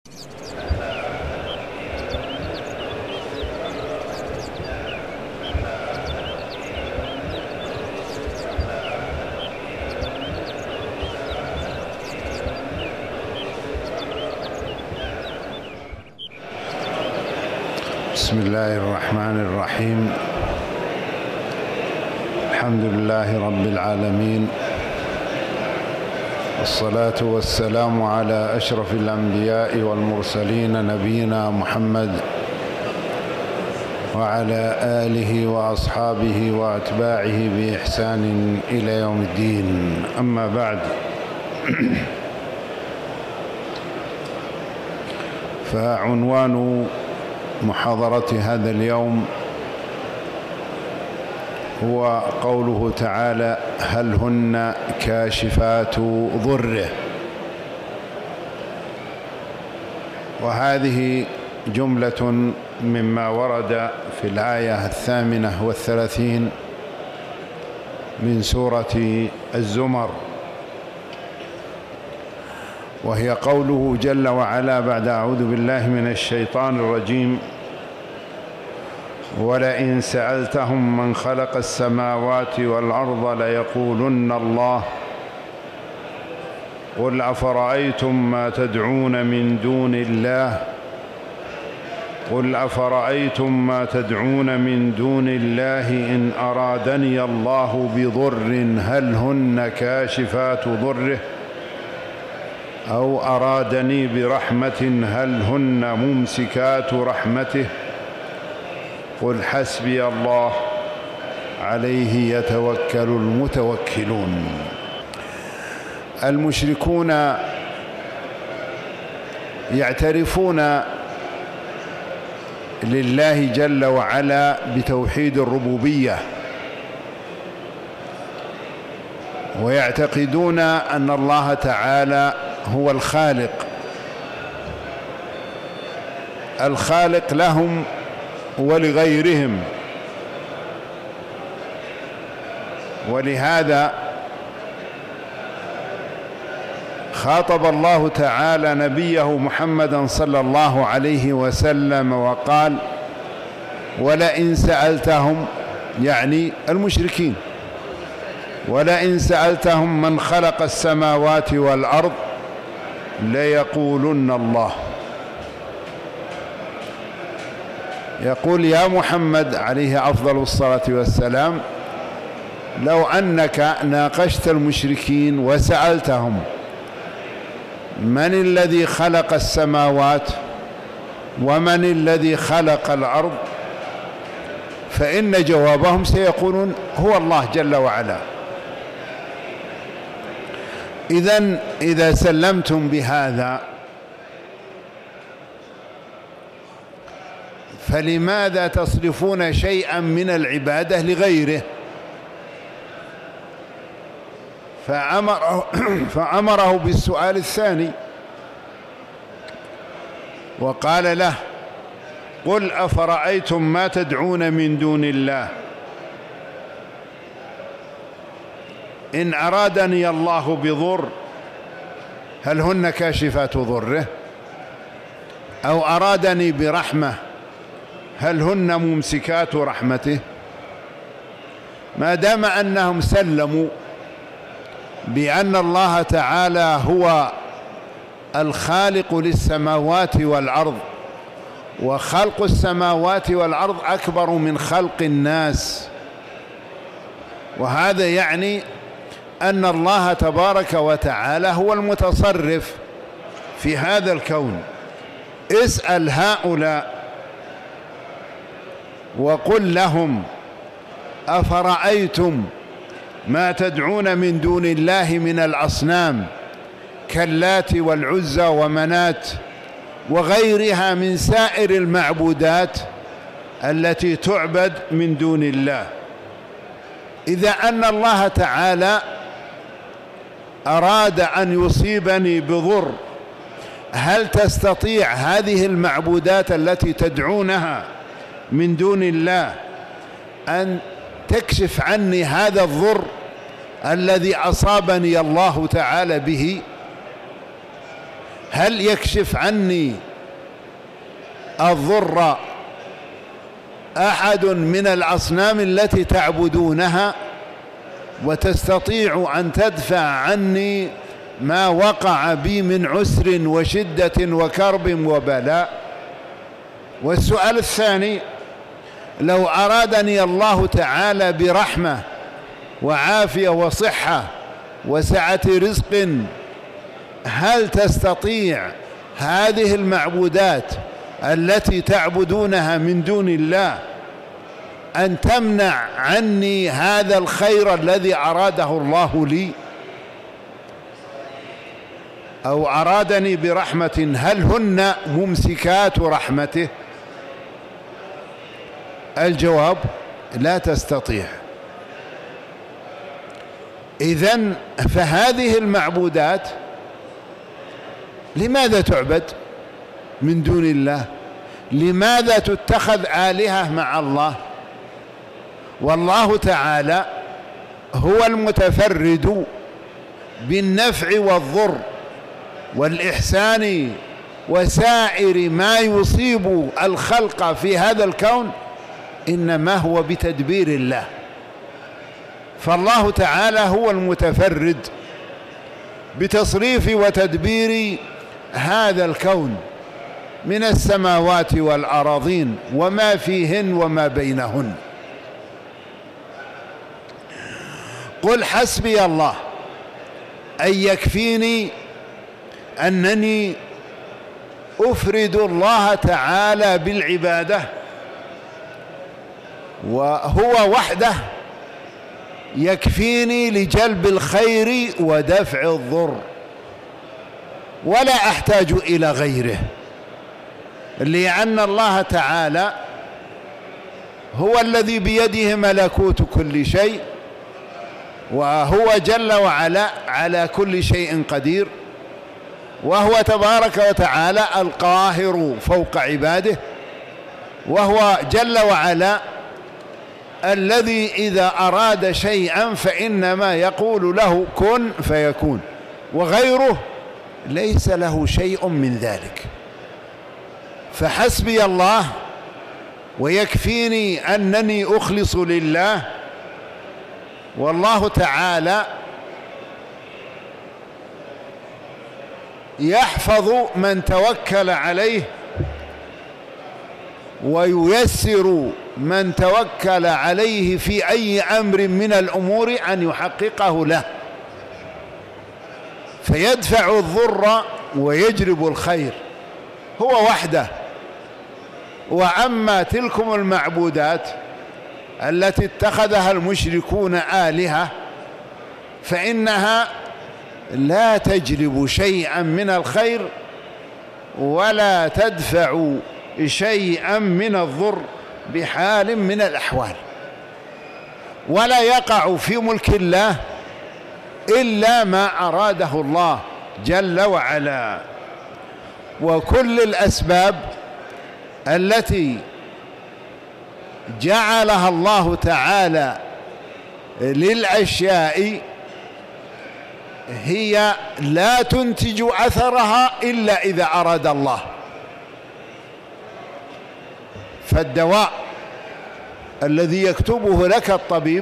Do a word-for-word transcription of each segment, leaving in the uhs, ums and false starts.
بسم الله الرحمن الرحيم. الحمد لله رب العالمين، والصلاة والسلام على أشرف الأنبياء والمرسلين نبينا محمد وعلى آله وأصحابه وأتباعه بإحسان إلى يوم الدين. أما بعد، فعنوان محاضرة هذا اليوم هو قوله تعالى: هل هن كاشفات ضره. وهذه جملة مما ورد في الآية الثامنة والثلاثين من سورة الزمر، وهي قوله جل وعلا بعد أعوذ بالله من الشيطان الرجيم: ولئن سألتهم من خلق السماوات والأرض ليقولن الله قل أفرأيتم ما تدعون من دون الله قل أفرأيتم ما تدعون من دون الله إن أرادني الله بضر هل هن كاشفات ضره أو أرادني برحمة هل هن ممسكات رحمته قل حسبي الله عليه يتوكل المتوكلون. المشركون يعترفون لله جل وعلا بتوحيد الربوبية، ويعتقدون أن الله تعالى هو الخالق الخالق لهم ولغيرهم. ولهذا خاطب الله تعالى نبيه محمدا صلى الله عليه وسلم وقال: ولئن سألتهم، يعني المشركين، ولئن سألتهم من خلق السماوات والأرض ليقولن الله. يقول يا محمد عليه أفضل الصلاة والسلام: لو أنك ناقشت المشركين وسألتهم من الذي خلق السماوات ومن الذي خلق الأرض، فإن جوابهم سيقولون هو الله جل وعلا. إذن إذا سلمتم بهذا فلماذا تصرفون شيئا من العبادة لغيره؟ فأمره, فأمره بالسؤال الثاني وقال له: قل أفرأيتم ما تدعون من دون الله إن أرادني الله بضر هل هن كاشفات ضره أو أرادني برحمة هل هن ممسكات رحمته. ما دام أنهم سلموا بأن الله تعالى هو الخالق للسماوات والأرض، وخلق السماوات والأرض أكبر من خلق الناس، وهذا يعني أن الله تبارك وتعالى هو المتصرف في هذا الكون. اسأل هؤلاء وقل لهم: أفرأيتم ما تدعون من دون الله من الأصنام كاللات والعزى ومنات وغيرها من سائر المعبودات التي تعبد من دون الله، إذا أن الله تعالى أراد أن يصيبني بضر، هل تستطيع هذه المعبودات التي تدعونها من دون الله أن تكشف عني هذا الضر الذي أصابني الله تعالى به؟ هل يكشف عني الضر أحد من الأصنام التي تعبدونها وتستطيع أن تدفع عني ما وقع بي من عسر وشدة وكرب وبلاء؟ والسؤال الثاني: لو أرادني الله تعالى برحمة وعافية وصحة وسعة رزق، هل تستطيع هذه المعبودات التي تعبدونها من دون الله أن تمنع عني هذا الخير الذي أراده الله لي؟ أو أرادني برحمة، هل هن ممسكات رحمته؟ الجواب: لا تستطيع. إذن فهذه المعبودات لماذا تعبد من دون الله؟ لماذا تتخذ آلهة مع الله؟ والله تعالى هو المتفرد بالنفع والضر والإحسان وسائر ما يصيب الخلق في هذا الكون، إنما هو بتدبير الله. فالله تعالى هو المتفرد بتصريف وتدبير هذا الكون من السماوات والأراضين وما فيهن وما بينهن. قل حسبي الله، أي يكفيني أنني أفرد الله تعالى بالعبادة، وهو وحده يكفيني لجلب الخير ودفع الضر، ولا أحتاج إلى غيره، لأن الله تعالى هو الذي بيده ملكوت كل شيء، وهو جل وعلا على كل شيء قدير، وهو تبارك وتعالى القاهر فوق عباده، وهو جل وعلا الذي إذا أراد شيئا فإنما يقول له كن فيكون، وغيره ليس له شيء من ذلك. فحسبي الله ويكفيني أنني أخلص لله، والله تعالى يحفظ من توكل عليه وييسر من توكل عليه في أي أمر من الأمور أن يحققه له، فيدفع الضر ويجلب الخير، هو وحده. وأما تلكم المعبودات التي اتخذها المشركون آلهة فإنها لا تجلب شيئا من الخير ولا تدفع شيئا من الضر بحال من الأحوال، ولا يقع في ملك الله إلا ما أراده الله جل وعلا. وكل الأسباب التي جعلها الله تعالى للأشياء هي لا تنتج أثرها إلا إذا أراد الله. فالدواء الذي يكتبه لك الطبيب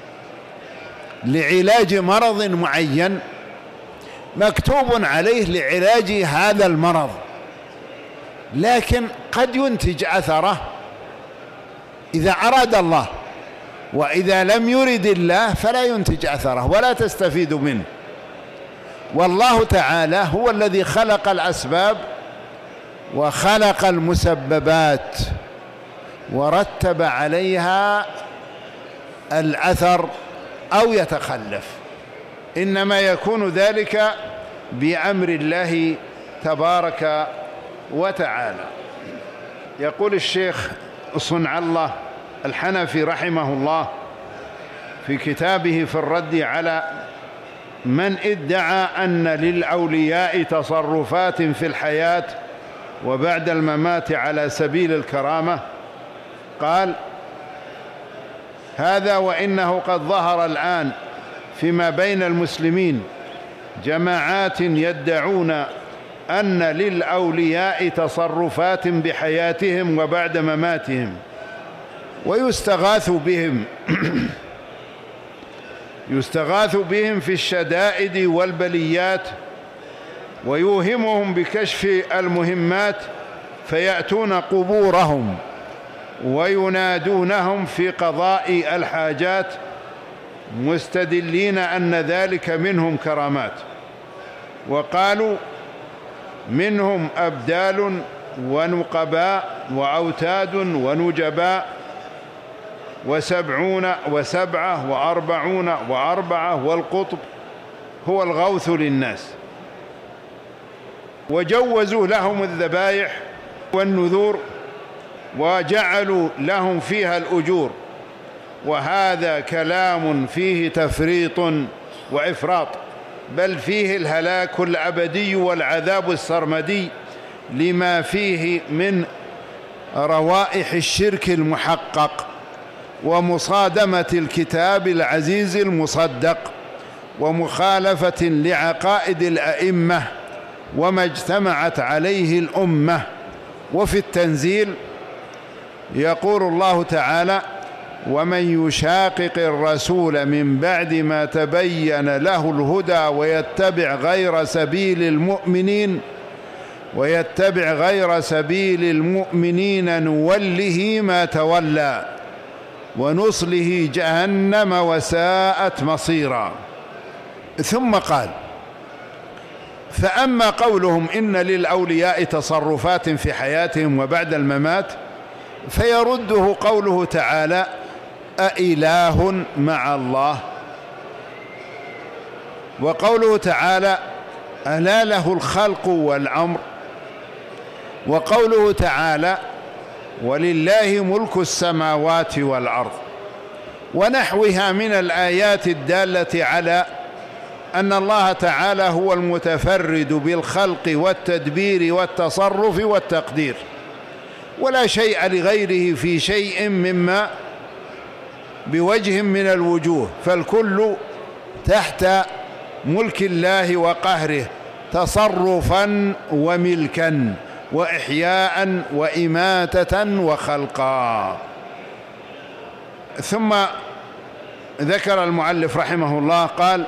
لعلاج مرض معين مكتوب عليه لعلاج هذا المرض، لكن قد ينتج أثره إذا أراد الله، وإذا لم يرد الله فلا ينتج أثره ولا تستفيد منه. والله تعالى هو الذي خلق الأسباب وخلق المسببات ورتب عليها الأثر أو يتخلف، إنما يكون ذلك بأمر الله تبارك وتعالى. يقول الشيخ صنع الله الحنفي رحمه الله في كتابه في الرد على من ادعى أن للأولياء تصرفات في الحياة وبعد الممات على سبيل الكرامة، قال: هذا وإنه قد ظهر الآن فيما بين المسلمين جماعات يدعون أن للأولياء تصرفات بحياتهم وبعد مماتهم، ويستغاث بهم يستغاث بهم في الشدائد والبليات، ويوهمهم بكشف المهمات، فيأتون قبورهم وينادونهم في قضاء الحاجات، مستدلين أن ذلك منهم كرامات. وقالوا منهم أبدال ونقباء وأوتاد ونجباء وسبعون وسبعة وأربعون وأربعة، والقطب هو الغوث للناس. وجوزوا لهم الذبائح والنذور وجعلوا لهم فيها الأجور، وهذا كلام فيه تفريط وإفراط، بل فيه الهلاك الأبدي والعذاب السرمدي لما فيه من روائح الشرك المحقق ومصادمة الكتاب العزيز المصدق ومخالفة لعقائد الأئمة وما اجتمعت عليه الأمة. وفي التنزيل يقول الله تعالى: ومن يشاقق الرسول من بعد ما تبين له الهدى ويتبع غير سبيل المؤمنين ويتبع غير سبيل المؤمنين نوله ما تولى ونصله جهنم وساءت مصيرا. ثم قال: فأما قولهم إن للأولياء تصرفات في حياتهم وبعد الممات، فيرده قوله تعالى: أإله مع الله، وقوله تعالى: ألا له الخلق والأمر، وقوله تعالى: ولله ملك السماوات والأرض، ونحوها من الآيات الدالة على أن الله تعالى هو المتفرد بالخلق والتدبير والتصرف والتقدير، ولا شيء لغيره في شيء مما بوجه من الوجوه، فالكل تحت ملك الله وقهره تصرفا وملكا وإحياء وإماتة وخلقا. ثم ذكر المؤلف رحمه الله قال: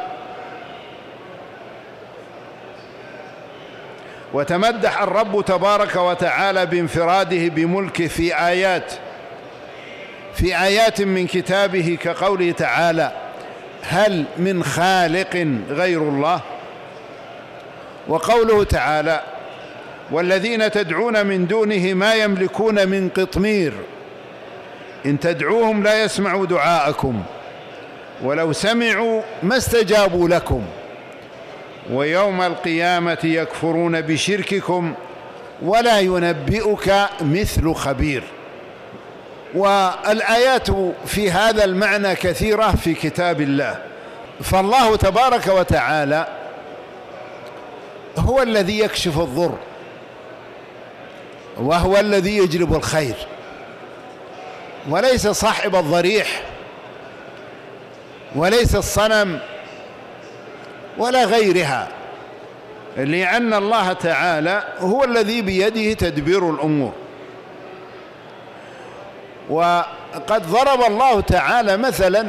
وتمدح الرب تبارك وتعالى بانفراده بملكه في آيات في آيات من كتابه، كقوله تعالى: هل من خالق غير الله، وقوله تعالى: والذين تدعون من دونه ما يملكون من قطمير إن تدعوهم لا يسمعوا دعاءكم ولو سمعوا ما استجابوا لكم ويوم القيامة يكفرون بشرككم ولا ينبئك مثل خبير. والآيات في هذا المعنى كثيرة في كتاب الله. فالله تبارك وتعالى هو الذي يكشف الضر، وهو الذي يجلب الخير، وليس صاحب الضريح، وليس الصنم ولا غيرها، لأن الله تعالى هو الذي بيده تدبير الأمور. وقد ضرب الله تعالى مثلا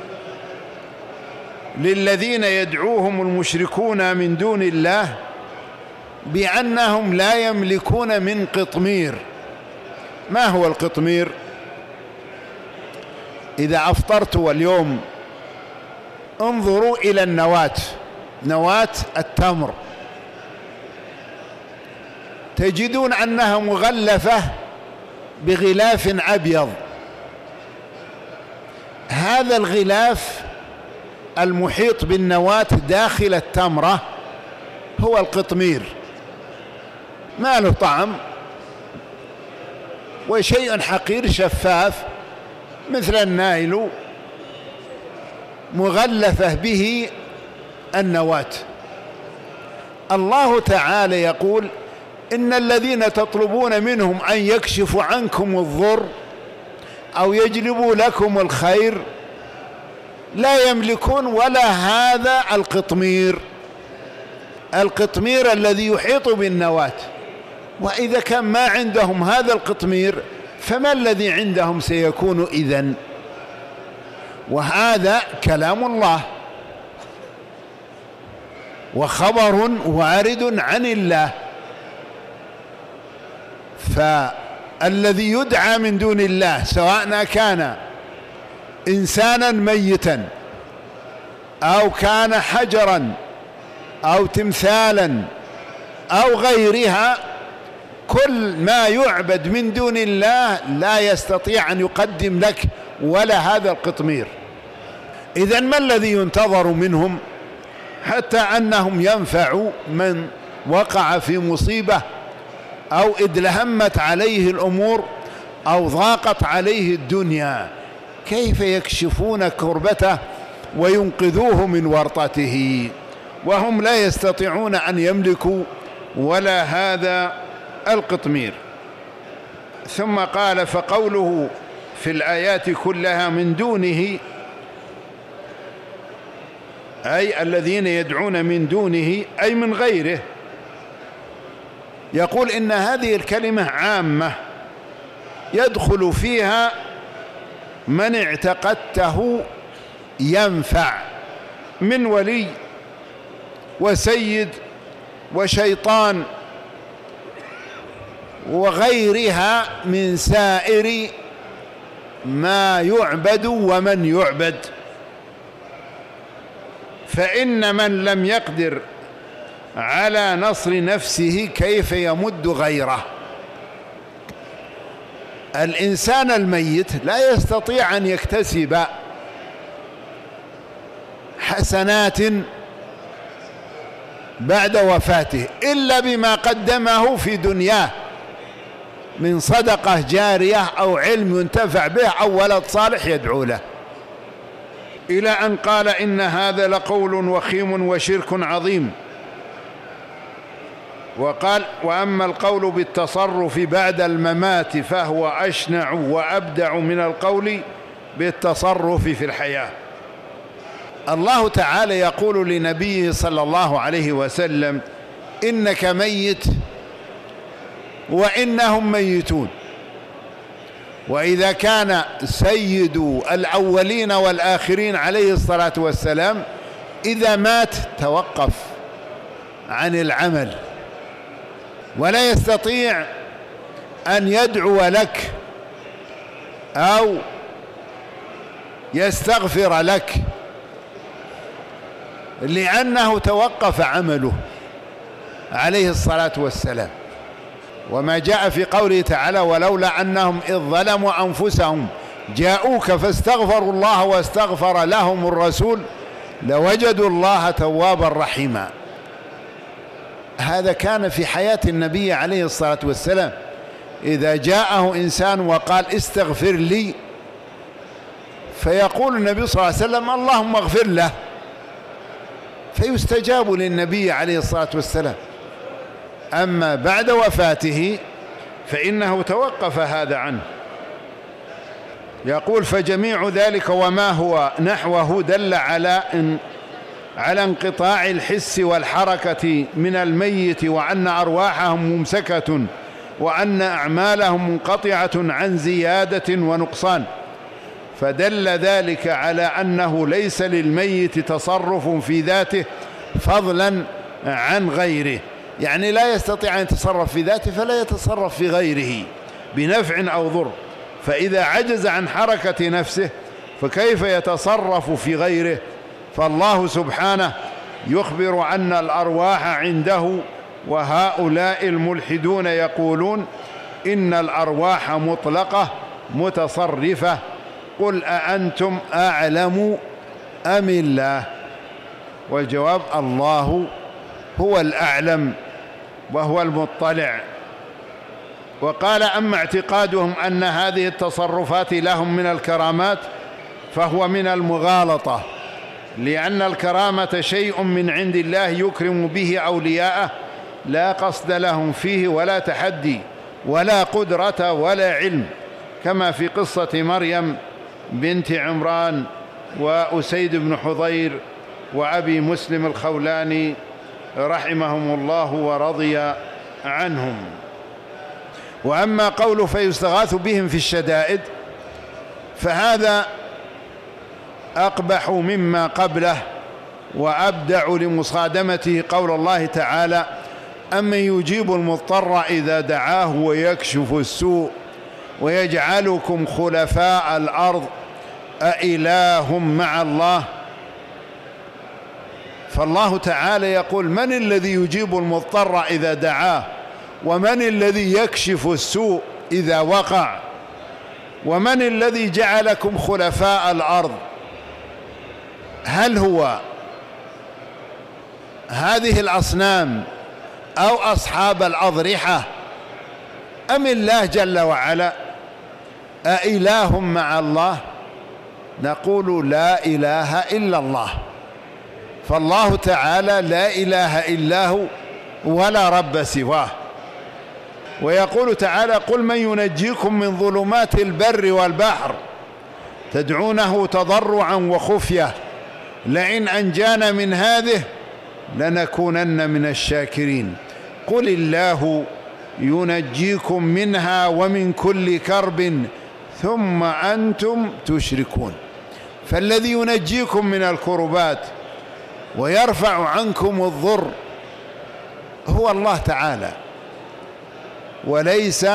للذين يدعوهم المشركون من دون الله بأنهم لا يملكون من قطمير. ما هو القطمير؟ إذا أفطرت واليوم انظروا إلى النواة، نواة التمر، تجدون أنها مغلفة بغلاف أبيض. هذا الغلاف المحيط بالنواة داخل التمرة هو القطمير، ما له طعم وشيء حقير شفاف مثل النايل مغلفة به النواة. الله تعالى يقول: إن الذين تطلبون منهم أن يكشفوا عنكم الضر أو يجلبوا لكم الخير لا يملكون ولا هذا القطمير. القطمير الذي يحيط بالنواة. وإذا كان ما عندهم هذا القطمير فما الذي عندهم سيكون إذن؟ وهذا كلام الله وخبر وارد عن الله. فالذي يدعى من دون الله سواء كان إنسانا ميتا أو كان حجرا أو تمثالا أو غيرها، كل ما يعبد من دون الله لا يستطيع أن يقدم لك ولا هذا القطمير. إذن ما الذي ينتظر منهم؟ حتى أنهم ينفعوا من وقع في مصيبة أو ادلهمت عليه الأمور أو ضاقت عليه الدنيا، كيف يكشفون كربته وينقذوه من ورطته وهم لا يستطيعون أن يملكوا ولا هذا القطمير. ثم قال: فقوله في الآيات كلها من دونه، أي الذين يدعون من دونه أي من غيره. يقول إن هذه الكلمة عامة يدخل فيها من اعتقدته ينفع من ولي وسيد وشيطان وغيرها من سائر ما يعبد ومن يعبد. فإن من لم يقدر على نصر نفسه كيف يمد غيره؟ الإنسان الميت لا يستطيع أن يكتسب حسنات بعد وفاته إلا بما قدمه في دنياه من صدقة جارية أو علم ينتفع به أو ولد صالح يدعو له، إلى أن قال: إن هذا لقول وخيم وشرك عظيم. وقال: وأما القول بالتصرف بعد الممات فهو أشنع وأبدع من القول بالتصرف في الحياة. الله تعالى يقول لنبيه صلى الله عليه وسلم: إنك ميت وإنهم ميتون. وإذا كان سيد الأولين والآخرين عليه الصلاة والسلام إذا مات توقف عن العمل ولا يستطيع أن يدعو لك أو يستغفر لك لأنه توقف عمله عليه الصلاة والسلام. وما جاء في قوله تعالى: ولولا أنهم إذ ظلموا أنفسهم جاءوك فاستغفروا الله واستغفر لهم الرسول لوجدوا الله توابا رحيما. هذا كان في حياة النبي عليه الصلاة والسلام، إذا جاءه إنسان وقال: استغفر لي، فيقول النبي صلى الله عليه وسلم: اللهم اغفر له، فيستجاب للنبي عليه الصلاة والسلام. أما بعد وفاته فإنه توقف هذا عنه. يقول: فجميع ذلك وما هو نحوه دل على إن على انقطاع الحس والحركة من الميت، وأن أرواحهم ممسكة، وأن أعمالهم منقطعة عن زيادة ونقصان. فدل ذلك على أنه ليس للميت تصرف في ذاته فضلا عن غيره، يعني لا يستطيع أن يتصرف في ذاته فلا يتصرف في غيره بنفع أو ضر. فإذا عجز عن حركة نفسه فكيف يتصرف في غيره؟ فالله سبحانه يخبر أن الأرواح عنده، وهؤلاء الملحدون يقولون إن الأرواح مطلقة متصرفة. قل أأنتم أعلم أم الله؟ والجواب: الله هو الأعلم وهو المطلع. وقال: أما اعتقادهم أن هذه التصرفات لهم من الكرامات فهو من المغالطة، لأن الكرامة شيء من عند الله يكرم به أولياءه، لا قصد لهم فيه ولا تحدي ولا قدرة ولا علم، كما في قصة مريم بنت عمران وأسيد بن حضير وأبي مسلم الخولاني رحمهم الله ورضي عنهم. وأما قوله فيستغاث بهم في الشدائد فهذا أقبح مما قبله وأبدع لمصادمته قول الله تعالى: أمن يجيب المضطر إذا دعاه ويكشف السوء ويجعلكم خلفاء الأرض أإله مع الله. فالله تعالى يقول: من الذي يجيب المضطر إذا دعاه، ومن الذي يكشف السوء إذا وقع، ومن الذي جعلكم خلفاء الأرض؟ هل هو هذه الأصنام أو أصحاب الأضرحة أم الله جل وعلا؟ أإله مع الله؟ نقول لا إله إلا الله، فالله تعالى لا إله إلا هو ولا رب سواه. ويقول تعالى: قل من ينجيكم من ظلمات البر والبحر تدعونه تضرعا وخفية لئن أنجانا من هذه لنكونن من الشاكرين. قل الله ينجيكم منها ومن كل كرب ثم أنتم تشركون. فالذي ينجيكم من الكربات ويرفع عنكم الضر هو الله تعالى، وليس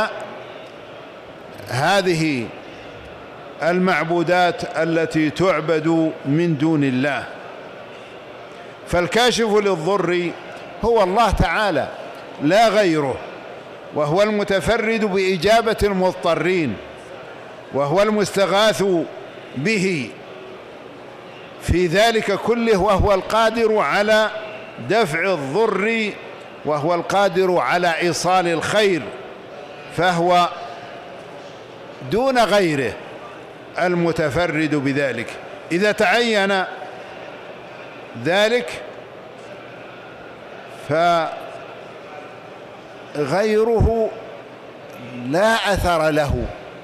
هذه المعبودات التي تعبد من دون الله. فالكاشف للضر هو الله تعالى لا غيره، وهو المتفرد بإجابة المضطرين، وهو المستغاث به في ذلك كله، وهو القادر على دفع الضر، وهو القادر على إيصال الخير، فهو دون غيره المتفرد بذلك. إذا تعين ذلك فغيره لا أثر له،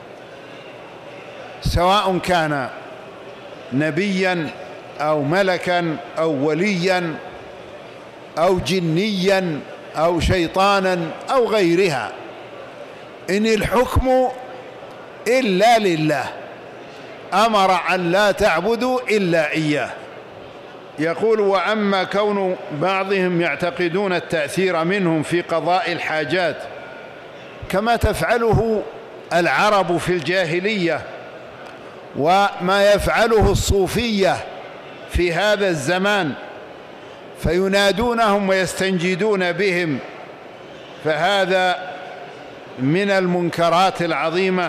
سواء كان نبيا أو ملكا أو وليا أو جنيا أو شيطانا أو غيرها، إن الحكم إلا لله، أمر أن لا تعبدوا إلا إياه. يقول: وأما كون بعضهم يعتقدون التأثير منهم في قضاء الحاجات كما تفعله العرب في الجاهلية، وما يفعله الصوفية في هذا الزمان، فينادونهم ويستنجدون بهم، فهذا من المنكرات العظيمة.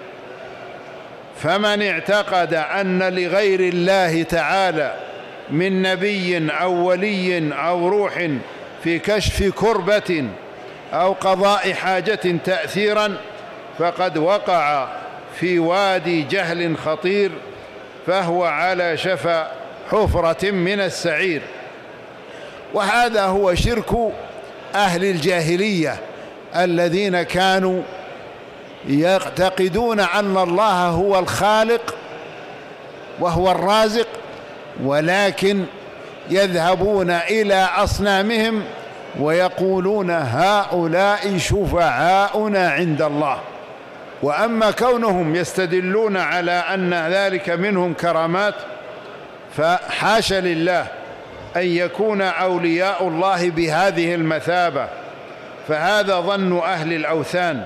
فمن اعتقد أن لغير الله تعالى من نبي أو ولي أو روح في كشف كربة أو قضاء حاجة تأثيرا فقد وقع في وادي جهل خطير، فهو على شفا حفرة من السعير. وهذا هو شرك أهل الجاهلية الذين كانوا يعتقدون أن الله هو الخالق وهو الرازق، ولكن يذهبون إلى أصنامهم ويقولون: هؤلاء شفعاؤنا عند الله. وأما كونهم يستدلون على أن ذلك منهم كرامات، فحاش لله أن يكون أولياء الله بهذه المثابة، فهذا ظن أهل الأوثان.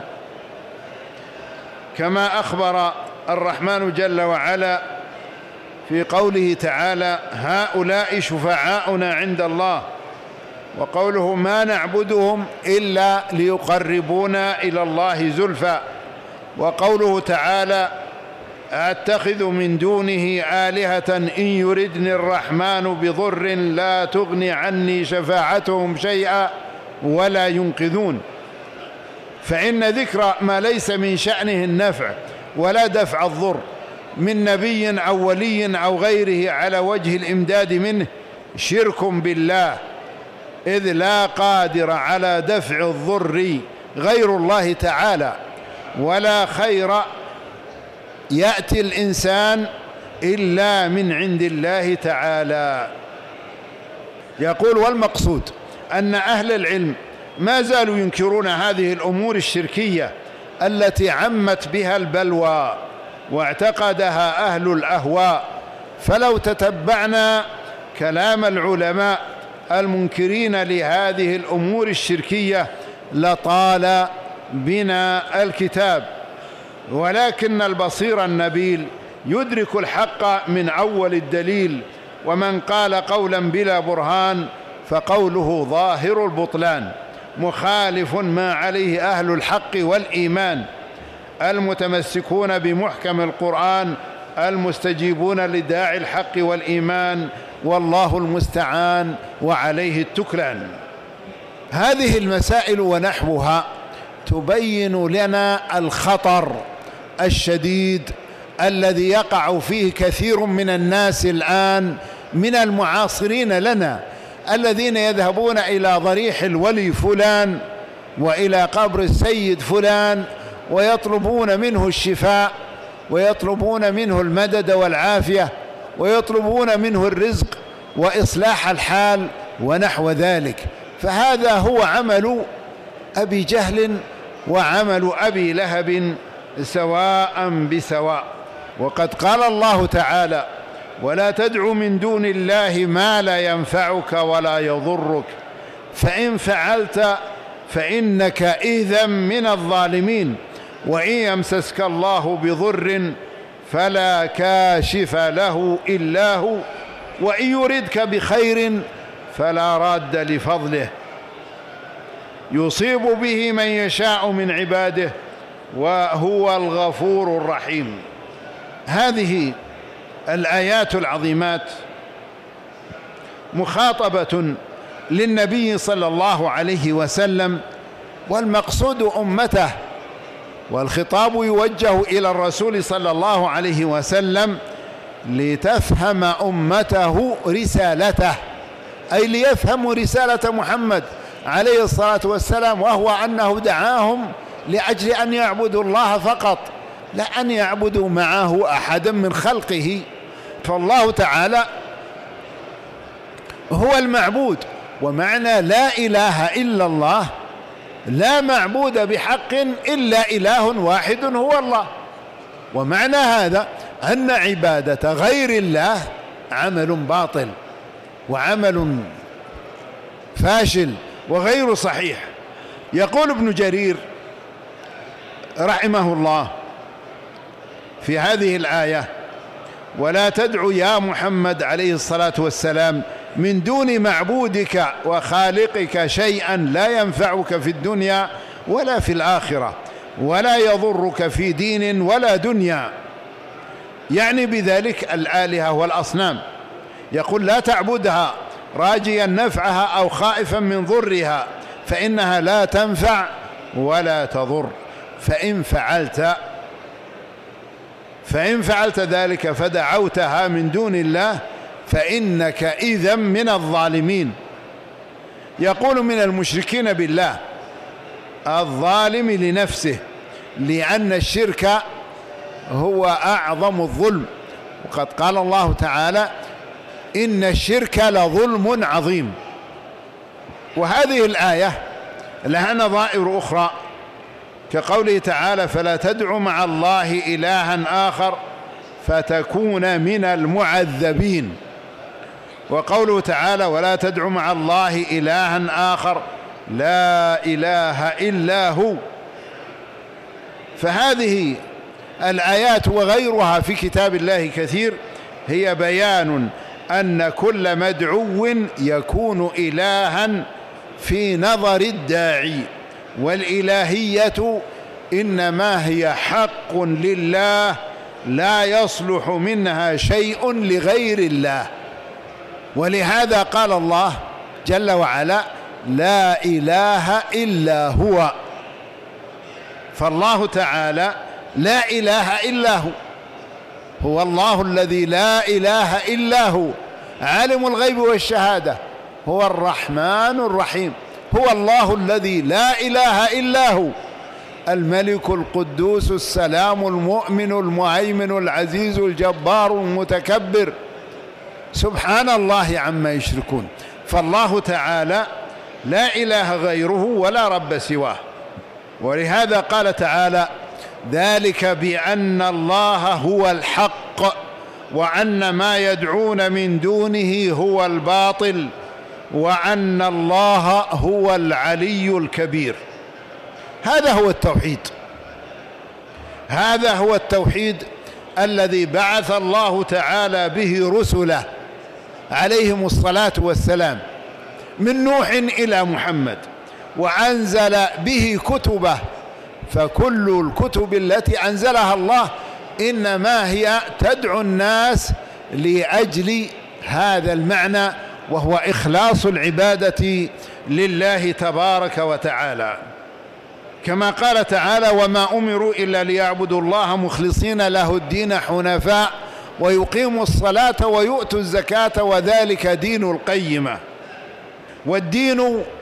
كما أخبر الرحمن جل وعلا في قوله تعالى: هؤلاء شفعاؤنا عند الله، وقوله: ما نعبدهم إلا ليقربونا إلى الله زلفى، وقوله تعالى: أتخذ من دونه آلهة إن يردني الرحمن بضر لا تغني عني شفاعتهم شيئا ولا ينقذون. فإن ذكر ما ليس من شأنه النفع ولا دفع الضر من نبي أو ولي أو غيره على وجه الإمداد منه شرك بالله، إذ لا قادر على دفع الضر غير الله تعالى، ولا خير يأتي الإنسان إلا من عند الله تعالى. يقول: والمقصود أن أهل العلم ما زالوا ينكرون هذه الأمور الشركية التي عمت بها البلوى واعتقدها أهل الأهواء. فلو تتبعنا كلام العلماء المنكرين لهذه الأمور الشركية لطال بنا الكتاب، ولكن البصير النبيل يدرك الحق من أول الدليل، ومن قال قولا بلا برهان فقوله ظاهر البطلان، مخالف ما عليه أهل الحق والإيمان المتمسكون بمحكم القرآن المستجيبون لداعي الحق والإيمان، والله المستعان وعليه التكلان. هذه المسائل ونحوها تبين لنا الخطر الشديد الذي يقع فيه كثير من الناس الآن من المعاصرين لنا، الذين يذهبون إلى ضريح الولي فلان وإلى قبر السيد فلان ويطلبون منه الشفاء ويطلبون منه المدد والعافية ويطلبون منه الرزق وإصلاح الحال ونحو ذلك. فهذا هو عمل أبي جهل وعمل أبي لهب سواء بسواء. وقد قال الله تعالى: ولا تدع من دون الله ما لا ينفعك ولا يضرك فإن فعلت فإنك إذا من الظالمين وإن يمسسك الله بضر فلا كاشف له إلا هو وإن يردك بخير فلا راد لفضله يصيب به من يشاء من عباده وهو الغفور الرحيم. هذه الآيات العظيمات مخاطبة للنبي صلى الله عليه وسلم، والمقصود أمته، والخطاب يوجه إلى الرسول صلى الله عليه وسلم لتفهم أمته رسالته، أي ليفهموا رسالة محمد عليه الصلاة والسلام، وهو أنه دعاهم لأجل أن يعبدوا الله فقط، لا أن يعبدوا معه أحدا من خلقه. فالله تعالى هو المعبود، ومعنى لا إله إلا الله لا معبود بحق إلا إله واحد هو الله. ومعنى هذا أن عبادة غير الله عمل باطل وعمل فاشل وغير صحيح. يقول ابن جرير رحمه الله في هذه الآية: ولا تدع يا محمد عليه الصلاة والسلام من دون معبودك وخالقك شيئا لا ينفعك في الدنيا ولا في الآخرة ولا يضرك في دين ولا دنيا، يعني بذلك الآلهة والأصنام. يقول: لا تعبدها راجيا نفعها أو خائفا من ضرها فإنها لا تنفع ولا تضر، فإن فعلت فإن فعلت ذلك فدعوتها من دون الله فإنك إذا من الظالمين. يقول: من المشركين بالله الظالم لنفسه، لأن الشرك هو أعظم الظلم، وقد قال الله تعالى: إن الشرك لظلم عظيم. وهذه الآية لها نظائر أخرى، كقوله تعالى: فلا تدع مع الله إلها آخر فتكون من المعذبين. وقوله تعالى: ولا تدع مع الله إلها آخر لا إله إلا هو. فهذه الآيات وغيرها في كتاب الله كثير هي بيان أن كل مدعو يكون إلها في نظر الداعي، والإلهية إنما هي حق لله لا يصلح منها شيء لغير الله. ولهذا قال الله جل وعلا: لا إله إلا هو. فالله تعالى لا إله إلا هو، هو الله الذي لا إله إلا هو، عالم الغيب والشهادة، هو الرحمن الرحيم، هو الله الذي لا إله إلا هو، الملك القدوس السلام المؤمن المهيمن العزيز الجبار المتكبر، سبحان الله عما يشركون. فالله تعالى لا إله غيره ولا رب سواه. ولهذا قال تعالى: ذلك بأن الله هو الحق وأن ما يدعون من دونه هو الباطل وأن الله هو العلي الكبير. هذا هو التوحيد، هذا هو التوحيد الذي بعث الله تعالى به رسله عليهم الصلاة والسلام من نوح إلى محمد، وأنزل به كتبه. فكل الكتب التي أنزلها الله إنما هي تدعو الناس لأجل هذا المعنى، وهو إخلاص العبادة لله تبارك وتعالى. كما قال تعالى: وما أمروا إلا ليعبدوا الله مخلصين له الدين حنفاء ويقيموا الصلاة ويؤتوا الزكاة وذلك دين القيمة. والدين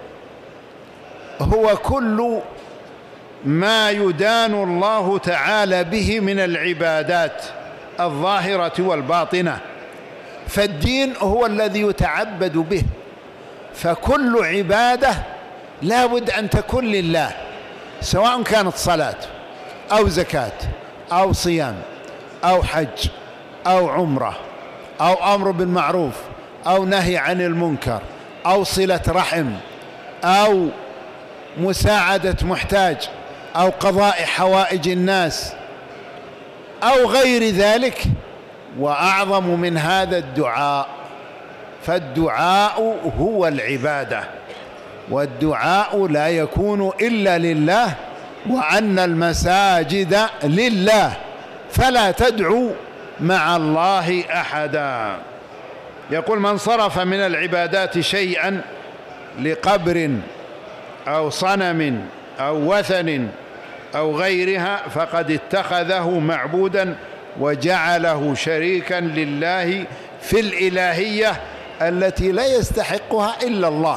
هو كل ما يدان الله تعالى به من العبادات الظاهرة والباطنة، فالدين هو الذي يتعبد به. فكل عبادة لا بد أن تكون لله، سواء كانت صلاة أو زكاة أو صيام أو حج أو عمرة أو أمر بالمعروف أو نهي عن المنكر أو صلة رحم أو مساعدة محتاج أو قضاء حوائج الناس أو غير ذلك. وأعظم من هذا الدعاء، فالدعاء هو العبادة، والدعاء لا يكون إلا لله، وأن المساجد لله فلا تدعوا مع الله أحدا. يقول: من صرف من العبادات شيئا لقبر أو صنم أو وثن أو غيرها فقد اتخذه معبودا وجعله شريكا لله في الإلهية التي لا يستحقها إلا الله.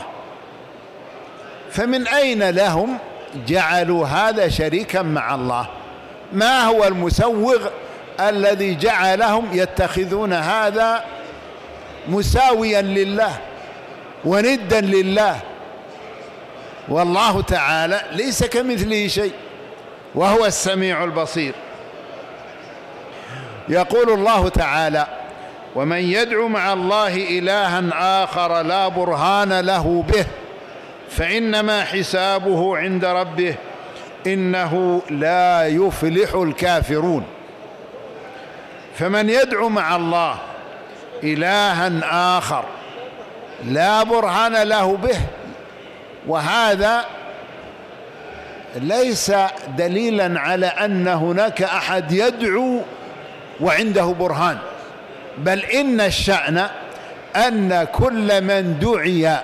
فمن أين لهم جعلوا هذا شريكا مع الله؟ ما هو المسوغ الذي جعلهم يتخذون هذا مساويا لله وندا لله؟ والله تعالى ليس كمثله شيء وهو السميع البصير. يقول الله تعالى: ومن يدعو مع الله إلها آخر لا برهان له به فإنما حسابه عند ربه إنه لا يفلح الكافرون. فمن يدعو مع الله إلها آخر لا برهان له به، وهذا ليس دليلا على أن هناك أحد يدعو وعنده برهان، بل إن الشأن أن كل من دعي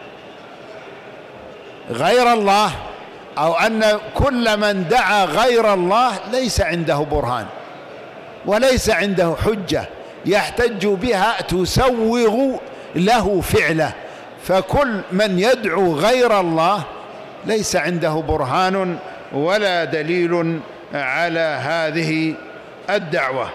غير الله أو أن كل من دعا غير الله ليس عنده برهان وليس عنده حجة يحتج بها تسوغ له فعله. فكل من يدعو غير الله ليس عنده برهان ولا دليل على هذه الدعوة،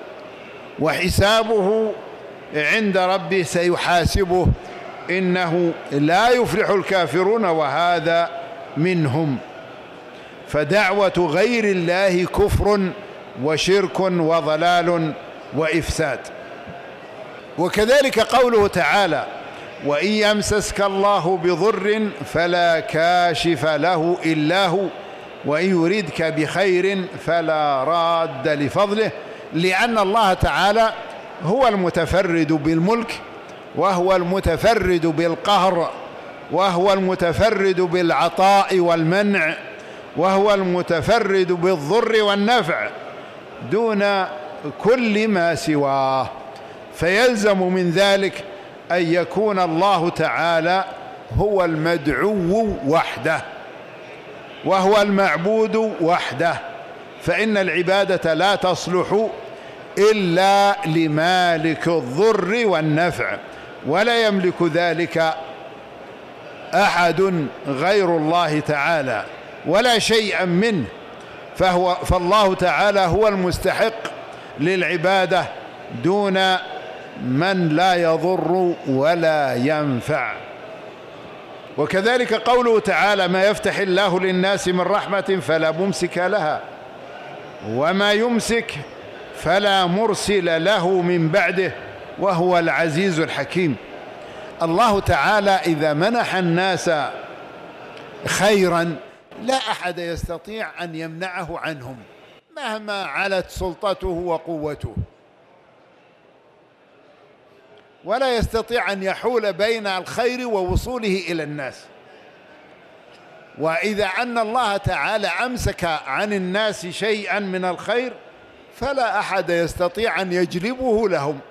وحسابه عند ربه سيحاسبه إنه لا يفلح الكافرون وهذا منهم. فدعوة غير الله كفر وشرك وضلال وإفساد. وكذلك قوله تعالى: وإن يمسسك الله بضر فلا كاشف له إلا هو وإن يردك بخير فلا راد لفضله، لأن الله تعالى هو المتفرد بالملك، وهو المتفرد بالقهر، وهو المتفرد بالعطاء والمنع، وهو المتفرد بالضر والنفع دون كل ما سواه. فيلزم من ذلك أن يكون الله تعالى هو المدعو وحده وهو المعبود وحده، فإن العبادة لا تصلح إلا لمالك الضر والنفع، ولا يملك ذلك أحد غير الله تعالى ولا شيئا منه. فهو فالله تعالى هو المستحق للعبادة دون من لا يضر ولا ينفع. وكذلك قوله تعالى: ما يفتح الله للناس من رحمة فلا ممسك لها وما يمسك فلا مرسل له من بعده وهو العزيز الحكيم. الله تعالى إذا منح الناس خيرا لا أحد يستطيع أن يمنعه عنهم مهما علت سلطته وقوته، ولا يستطيع أن يحول بين الخير ووصوله إلى الناس. وإذا أن الله تعالى أمسك عن الناس شيئا من الخير فلا أحد يستطيع أن يجلبه لهم.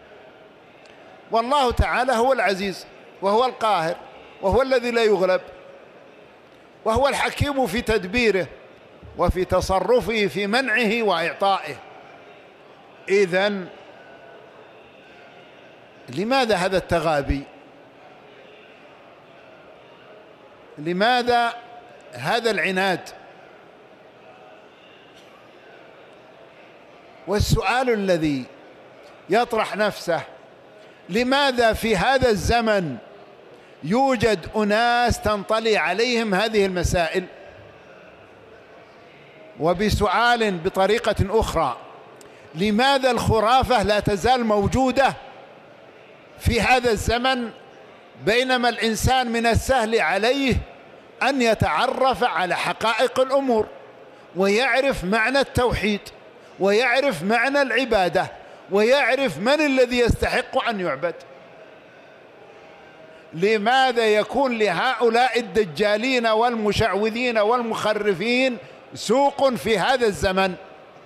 والله تعالى هو العزيز وهو القاهر وهو الذي لا يغلب، وهو الحكيم في تدبيره وفي تصرفه في منعه وإعطائه. إذن لماذا هذا التغابي؟ لماذا هذا العناد؟ والسؤال الذي يطرح نفسه: لماذا في هذا الزمن يوجد أناس تنطلي عليهم هذه المسائل؟ وبسؤال بطريقة أخرى: لماذا الخرافة لا تزال موجودة في هذا الزمن بينما الإنسان من السهل عليه أن يتعرف على حقائق الأمور ويعرف معنى التوحيد ويعرف معنى العبادة ويعرف من الذي يستحق أن يعبد؟ لماذا يكون لهؤلاء الدجالين والمشعوذين والمخرفين سوق في هذا الزمن؟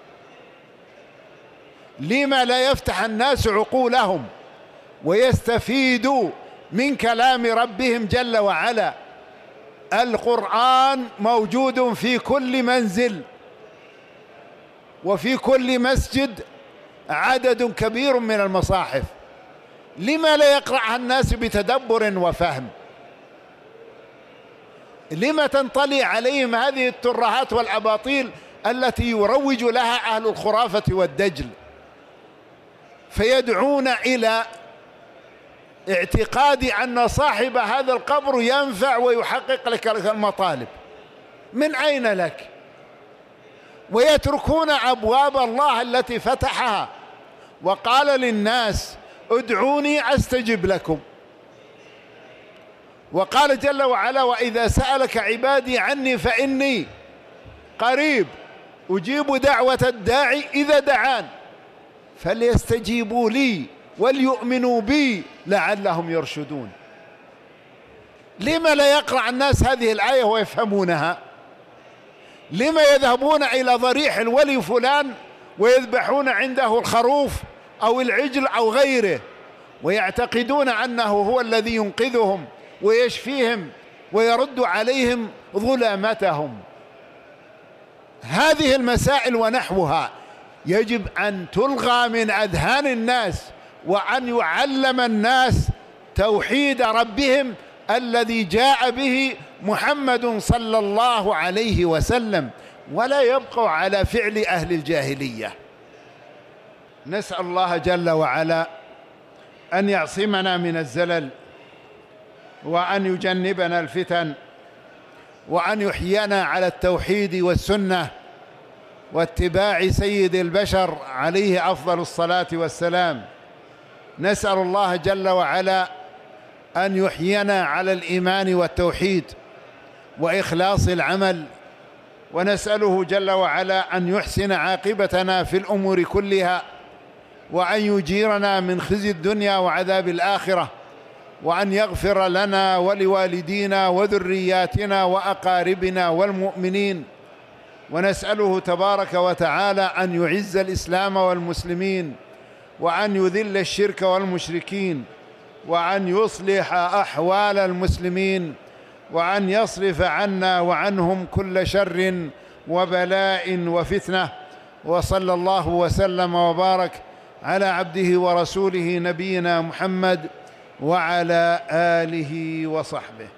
لما لا يفتح الناس عقولهم ويستفيدوا من كلام ربهم جل وعلا؟ القرآن موجود في كل منزل وفي كل مسجد عدد كبير من المصاحف، لما لا يقرأها الناس بتدبر وفهم؟ لما تنطلي عليهم هذه الترهات والأباطيل التي يروج لها أهل الخرافة والدجل، فيدعون إلى اعتقاد أن صاحب هذا القبر ينفع ويحقق لك المطالب؟ من أين لك؟ ويتركون أبواب الله التي فتحها وقال للناس: ادعوني أستجب لكم. وقال جل وعلا: وإذا سألك عبادي عني فإني قريب أجيب دعوة الداعي إذا دعان فليستجيبوا لي وليؤمنوا بي لعلهم يرشدون. لما لا يقرأ الناس هذه الآية ويفهمونها؟ لما يذهبون إلى ضريح الولي فلان ويذبحون عنده الخروف أو العجل أو غيره ويعتقدون أنه هو الذي ينقذهم ويشفيهم ويرد عليهم ظلامتهم؟ هذه المسائل ونحوها يجب أن تلغى من أذهان الناس، وأن يعلم الناس توحيد ربهم الذي جاء به محمد صلى الله عليه وسلم، ولا يبقوا على فعل أهل الجاهلية. نسأل الله جل وعلا أن يعصمنا من الزلل، وأن يجنبنا الفتن، وأن يحيينا على التوحيد والسنة واتباع سيد البشر عليه أفضل الصلاة والسلام. نسأل الله جل وعلا أن يحيينا على الإيمان والتوحيد وإخلاص العمل، ونسأله جل وعلا أن يحسن عاقبتنا في الأمور كلها، وأن يجيرنا من خزي الدنيا وعذاب الآخرة، وأن يغفر لنا ولوالدينا وذرياتنا وأقاربنا والمؤمنين. ونسأله تبارك وتعالى أن يعز الإسلام والمسلمين، وأن يذل الشرك والمشركين، وأن يصلح أحوال المسلمين، وأن يصرف عنا وعنهم كل شر وبلاء وفتنة. وصلى الله وسلم وبارك على عبده ورسوله نبينا محمد وعلى آله وصحبه.